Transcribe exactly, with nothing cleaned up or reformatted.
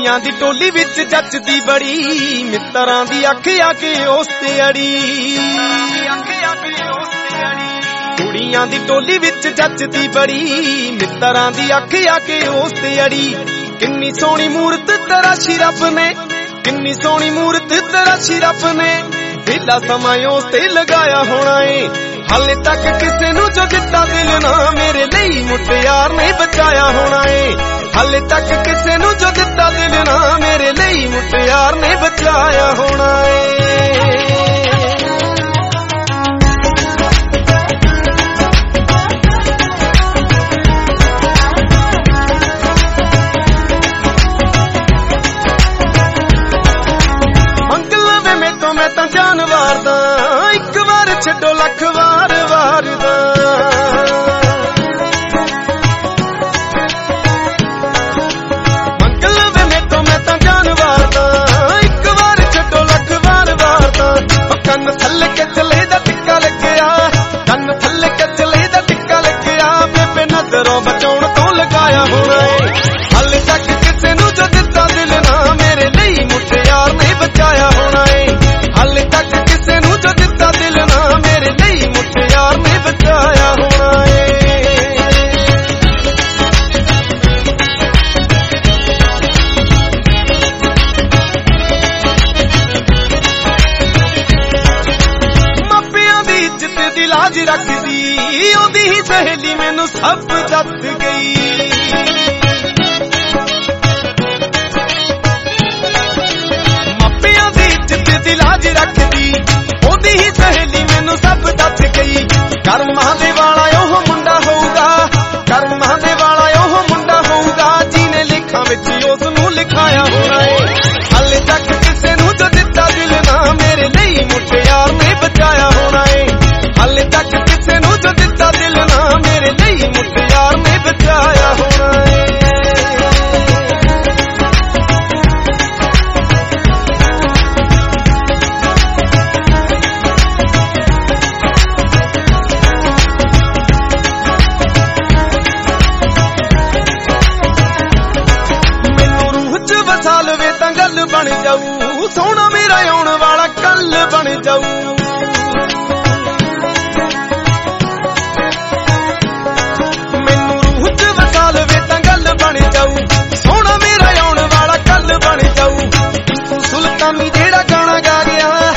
ਕੁੜੀਆਂ ਦੀ ਟੋਲੀ ਵਿੱਚ ਜੱਚਦੀ ਬੜੀ, ਮਿੱਤਰਾਂ ਦੀ ਅੱਖ ਆ ਕੇ ਉਸ ਤੇ ਅੜੀ। ਕੁੜੀਆਂ ਦੀ ਟੋਲੀ ਵਿੱਚ ਜੱਚਦੀ ਬੜੀ, ਮਿੱਤਰਾਂ ਦੀ ਅੱਖ ਆ ਕੇ ਉਸ ਤੇ ਅੜੀ। ਕਿੰਨੀ ਸੋਹਣੀ ਮੂਰਤ ਤਰਾਸ਼ੀ ਰੱਬ ਨੇ, ਕਿੰਨੀ ਸੋਹਣੀ ਮੂਰਤ ਤਰਾਸ਼ੀ ਰੱਬ ਨੇ, ਵੇਲਾ ਸਮਾਂ ਉਸ ਤੇ ਲਗਾਇਆ ਹੋਣਾ ਏ। ਹਾਲੇ ਤੱਕ ਕਿਸੇ ਨੂੰ ਜੋ ਦਿੱਤਾ ਦਿਲ ਨਾ, ਮੇਰੇ ਲਈ ਮੁਟਿਆਰ ਨੇ ਬਚਾਇਆ ਹੋਣਾ ਏ। ਹਾਲੇ ਤੱਕ ਕਿਸੇ ਨੂੰ ਜੋ ਦਿੱਤਾ ਦਿਲ ਨਾ, ਮੇਰੇ ਲਈ ਮੁਟਿਆਰ ਨੇ ਬਚਾਇਆ ਹੋਣਾ ਏ। ਮੈਂ ਤਾਂ ਜਾਨ ਵਾਰਦਾ, ਇੱਕ ਵਾਰ ਛੱਡੋ ਲੱਖ ਵਾਰ ਵਾਰਦਾ। ਮੰਗ ਲਵੇ ਮੈਥੋਂ ਮੈਂ ਤਾਂ ਜਾਨ ਵਾਰਦਾ, ਇੱਕ ਵਾਰ ਛੱਡੋ ਲੱਖ ਵਾਰ ਵਾਰਦਾ। ਕੰਨ ਥੱਲੇ ਕੇ ਚਲੇ ਦਾ ਟਿੱਕਾ ਲੱਗਿਆ, ਕੰਨ ਥੱਲੇ ਕੇ ਚਲੇ ਦਾ ਟਿੱਕਾ ਲੱਗਿਆ, ਬੇਬੇ ਨਜ਼ਰੋਂ ਬਚਾਉਣ ਤੋਂ ਲਗਾਇਆ ਹੋਣਾ ਏ। ਹਾਲੇ ਤੱਕ ਕਿਸੇ ਨੂੰ ਜੋ ਦਿੱਤਾ ਦਿਲ ਨਾ, ਮੇਰੇ ਲਈ ਮੁਟਿਆਰ ਨੇ ਬਚਾਇਆ ਹੋਣਾ ਏ। ਹਾਲੇ ਤੱਕ ਕਿਸੇ ਨੂੰ ਜੋ ਦਿੱਤਾ ਦਿਲ ਨਾ, ਮੇਰੇ ਲਈ ਮੁਟਿਆਰ ਨੇ ਬਚਾਇਆ ਹੋਣਾ ਏ। ਮਾਪਿਆਂ ਦੀ ਇੱਜ਼ਤ ਦੀ ਲਾਜ ਰੱਖਦੀ, ਉਹਦੀ ਹੀ ਸਹੇਲੀ ਮੈਨੂੰ ਸਭ ਦੱਸ ਗਈ। ਮਾਪਿਆਂ ਦੀ ਇੱਜ਼ਤ ਦੀ ਲਾਜ ਰੱਖਦੀ, ਉਹਦੀ ਹੀ ਸਹੇਲੀ ਮੈਨੂੰ ਸਭ ਦੱਸ ਗਈ। ਕਰਮਾਂ ਦੇ ਵਾਲਾ ਉਹ ਮੁੰਡਾ ਹੋਊਗਾ, ਕਰਮਾਂ ਦੇ ਵਾਲਾ ਉਹ ਮੁੰਡਾ ਹੋਊਗਾ, ਜਿਹਨੇ ਲਿਖਾਂ ਵਿੱਚ ਉਸ ਨੂੰ ਲਿਖਾਇਆ ਹੋਣਾ ਏ। ਹਾਲੇ ਤੱਕ ਕਿਸੇ ਨੂੰ ਜੋ ਦਿੱਤਾ ਦਿਲ ਨਾ, ਮੇਰੇ ਲਈ ਮੁਟਿਆਰ ਨੇ ਬਚਾਇਆ ਹੋਣਾ ਏ। ਹਾਲੇ ਤੱਕ ਕਿਸੇ ਨੂੰ ਜੋ ਦਿੱਤਾ ਦਿਲ ਨਾ, ਮੇਰੇ ਲਈ ਮੁਟਿਆਰ ਨੇ ਬਚਾਇਆ ਹੋਣਾ ਏ। ਲਵੇ ਤਾਂ ਗੱਲ ਬਣ ਜਾਊ, ਸੋਹਣਾ ਮੇਰਾ ਆਉਣ ਵਾਲਾ ਕੱਲ ਬਣ ਜਾਊ। ਮੈਨੂੰ ਰੂਹ ਚ ਵਸਾ ਲਵੇ ਤਾਂ ਗੱਲ ਬਣ ਜਾਊ, ਸੋਹਣਾ ਮੇਰਾ ਆਉਣ ਵਾਲਾ ਕੱਲ ਬਣ ਜਾਊ। ਟਿੱਪੂ ਸੁਲਤਾਨੀ ਜਿਹੜਾ ਗਾਣਾ ਗਾ ਗਿਆ,